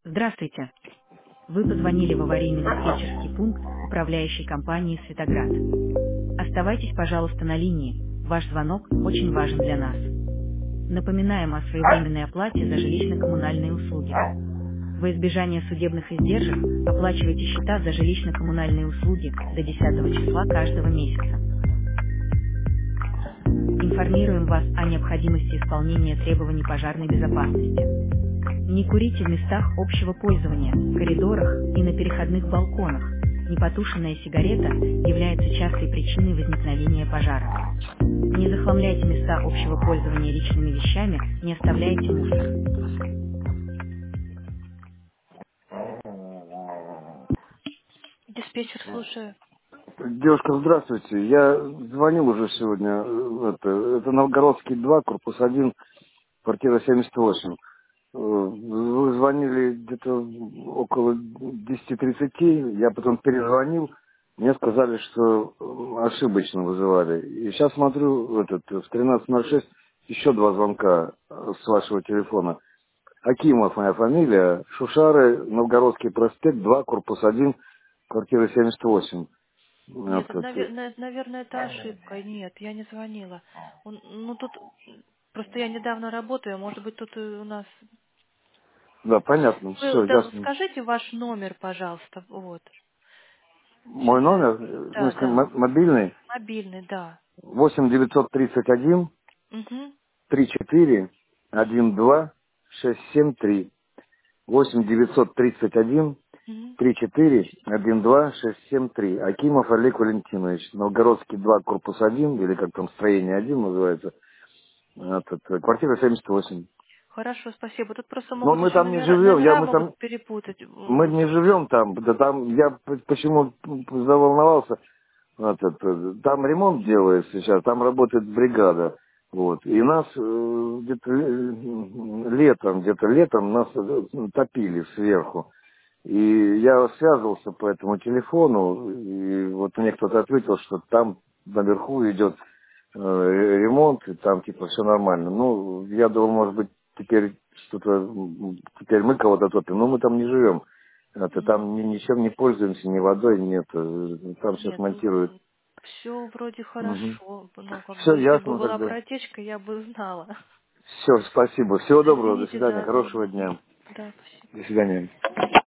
Здравствуйте. Вы позвонили в аварийный диспетчерский пункт управляющей компании «Светоград». Оставайтесь, пожалуйста, на линии. Ваш звонок очень важен для нас. Напоминаем о своевременной оплате за жилищно-коммунальные услуги. Во избежание судебных издержек оплачивайте счета за жилищно-коммунальные услуги до 10 числа каждого месяца. Информируем вас о необходимости исполнения требований пожарной безопасности. Не курите в местах общего пользования, в коридорах и на переходных балконах. Непотушенная сигарета является частой причиной возникновения пожара. Не захламляйте места общего пользования личными вещами, не оставляйте мусор. Диспетчер, слушаю. Девушка, здравствуйте. Я звонил уже сегодня. Это Новгородский 2, корпус 1, квартира 78. Вы звонили где-то около 10:30. Я потом перезвонил. Мне сказали, что ошибочно вызывали. И сейчас смотрю, в 13:06 еще два звонка с вашего телефона. Акимов моя фамилия. Шушары, Новгородский проспект 2, корпус 1, квартира 78. Нет, это, наверное, это ошибка. Нет, я не звонила. Ну, тут просто я недавно работаю, может быть, тут у нас... Да, понятно. Вы Все, ясно. скажите ваш номер, пожалуйста, вот. Мой Сейчас. номер, в Да, смысле, да. мобильный, Мобильный, да. 8 931 Угу. 34 12 673. 8 931 Угу. 34 12 673. Акимов Олег Валентинович. Новгородский 2, корпус 1, или как там, строение 1 называется. Квартира 78. Хорошо, спасибо. Тут просто Но могут мы еще там не живем, номера мы там, могут перепутать. мы не живем там, да там, я почему заволновался. Там ремонт делается сейчас, там работает бригада. Вот. И нас где-то летом нас топили сверху. И я связывался по этому телефону, и вот мне кто-то ответил, что там наверху идет ремонт, и там типа все нормально. Ну, я думал, может быть, теперь теперь мы кого-то топим, но мы там не живем. Там ничем не пользуемся, ни водой нет. Там сейчас Нет, монтируют. все вроде Угу. хорошо. Ну, как Все бы, если бы ясно была тогда. протечка, я бы знала. Все, спасибо. Всего доброго, до Извините свидания, за... хорошего дня. Да, спасибо. До свидания.